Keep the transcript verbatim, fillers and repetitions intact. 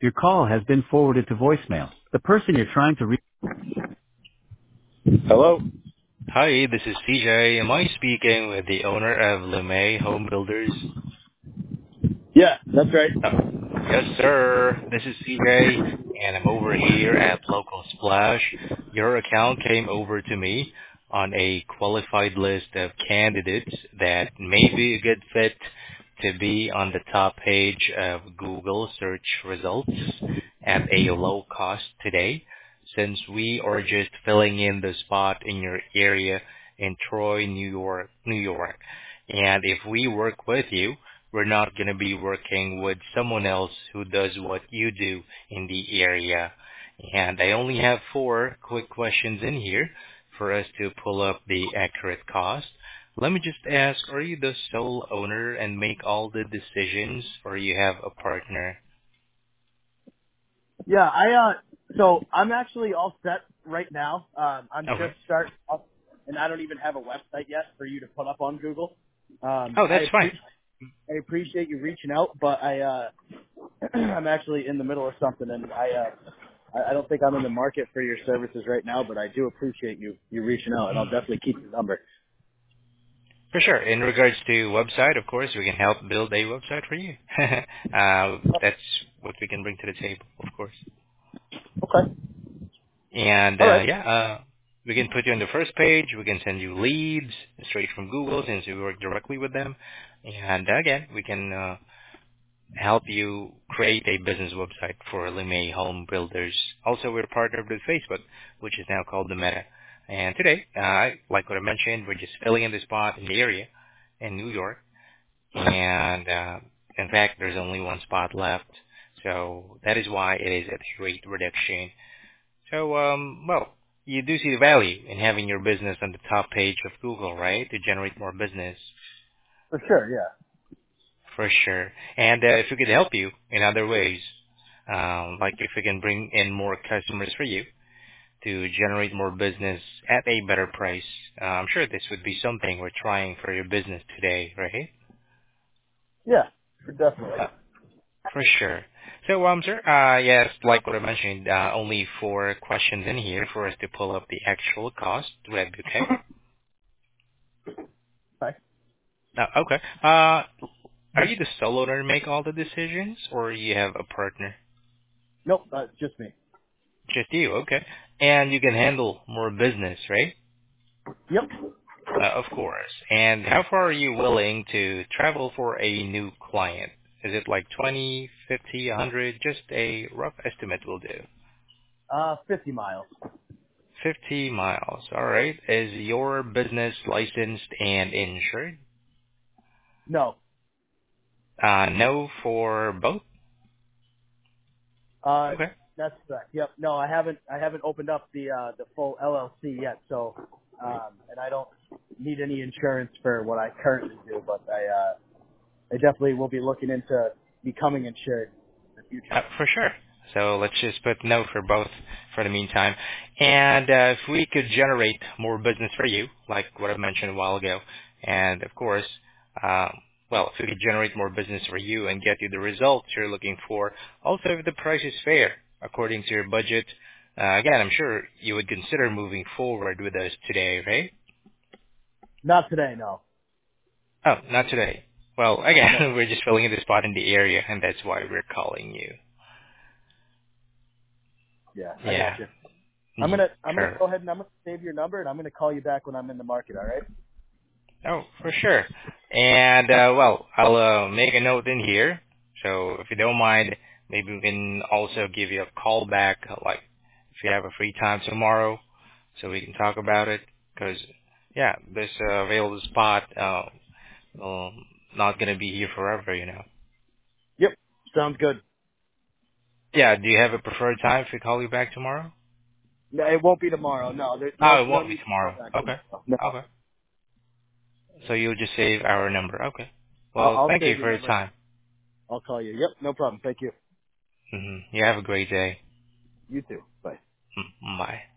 Your call has been forwarded to voicemail. The person you're trying to reach. Hello? Hi, this is C J. Am I speaking with the owner of LeMay Home Builders? Yeah, that's right. Uh, yes, sir. This is C J, and I'm over here at Local Splash. Your account came over to me on a qualified list of candidates that may be a good fit to be on the top page of Google search results at a low cost today, since we are just filling in the spot in your area in Troy, New York, New York. And if we work with you, we're not going to be working with someone else who does what you do in the area. And I only have four quick questions in here for us to pull up the accurate cost. Let me just ask, are you the sole owner and make all the decisions, or you have a partner? Yeah, I, uh, so I'm actually all set right now. Um, I'm Okay. just starting up, and I don't even have a website yet for you to put up on Google. Um, Oh, I that's fine. appreciate, I appreciate you reaching out, but I, uh, I'm actually in the middle of something, and I, uh, I I don't think I'm in the market for your services right now, but I do appreciate you, you reaching out, and I'll definitely keep your number. For sure. In regards to website, of course, we can help build a website for you. uh, that's what we can bring to the table, of course. Okay. And All uh, right. yeah, uh, we can put you on the first page. We can send you leads straight from Google since we work directly with them. And uh, again, we can uh, help you create a business website for LeMay Home Builders. Also, we're partnered with Facebook, which is now called the Meta. And today, uh, like what I mentioned, we're just filling in the spot in the area in New York. And uh, in fact, there's only one spot left. So that is why it is at a rate reduction. So, um, well, you do see the value in having your business on the top page of Google, right? To generate more business, For sure, yeah. for sure. And uh, if we could help you in other ways, um, like if we can bring in more customers for you to generate more business at a better price, uh, I'm sure this would be something we're trying for your business today, right? Yeah, definitely. Uh, For sure. So, um, sir, uh, yes, like what I mentioned, uh, only four questions in here for us to pull up the actual cost. Would that be okay? Okay. Uh, okay. Uh, are you the sole owner to make all the decisions, or you have a partner? Nope, uh, it's just me. Just you, okay. And you can handle more business, right? Yep. Uh, of course. And how far are you willing to travel for a new client? Is it like twenty, fifty, a hundred? Just a rough estimate will do. Uh, fifty miles. fifty miles. All right. Is your business licensed and insured? No. Uh, no for both? Uh, Okay. that's correct. Yep. No, I haven't. I haven't opened up the uh, the full L L C yet. So, um, and I don't need any insurance for what I currently do. But I, uh, I definitely will be looking into becoming insured in the future. Uh, for sure. So let's just put no for both for the meantime. And uh, if we could generate more business for you, like what I mentioned a while ago, and of course, um, well, if we could generate more business for you and get you the results you're looking for, also if the price is fair according to your budget, uh, again, I'm sure you would consider moving forward with us today, right? Not today. No. Oh, not today. Well, No. again, we're just filling in the spot in the area, and that's why we're calling you. Yeah, I got Yeah. you. I'm Yeah, gonna I'm gonna sure. go ahead and I'm gonna save your number and I'm gonna call you back when I'm in the market. All right. Oh, for sure. And uh, well, I'll uh, make a note in here. So if you don't mind, maybe we can also give you a call back, uh, like if you have a free time tomorrow, so we can talk about it. Because yeah, this uh, available spot, uh, um, not gonna be here forever, you know. Yep. Sounds good. Yeah. Do you have a preferred time if we call you back tomorrow? No, it won't be tomorrow. No, there's no Oh, it no won't be need to call tomorrow. back Okay. tomorrow. No, Okay. So you'll just save our number. Okay. I'll, Well, I'll thank you save your for your number. time. I'll call you. Yep, no problem. Thank you. hmm You have a great day. You too. Bye. Mm, Bye.